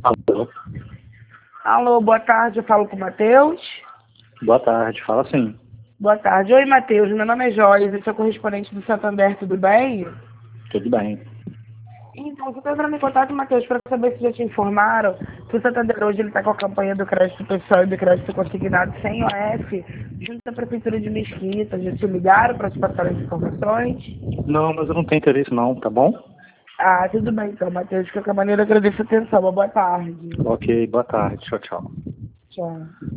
Alô, Alô, boa tarde, eu falo com o Matheus. boa tarde, fala sim. Boa tarde. Oi, Matheus, meu nome é Joyce, eu sou correspondente do Santander, tudo bem? Tudo bem. Então, você está entrando em contato, Matheus, para saber se já te informaram que o Santander hoje está com a campanha do crédito pessoal e do crédito consignado sem OF, junto à Prefeitura de Mesquita. Já te ligaram para te passar as informações? Não, mas eu não tenho interesse não, tá bom? Ah, tudo bem então, Matheus. De qualquer maneira, agradeço a atenção. Uma boa tarde. Ok, boa tarde, tchau, tchau. Tchau.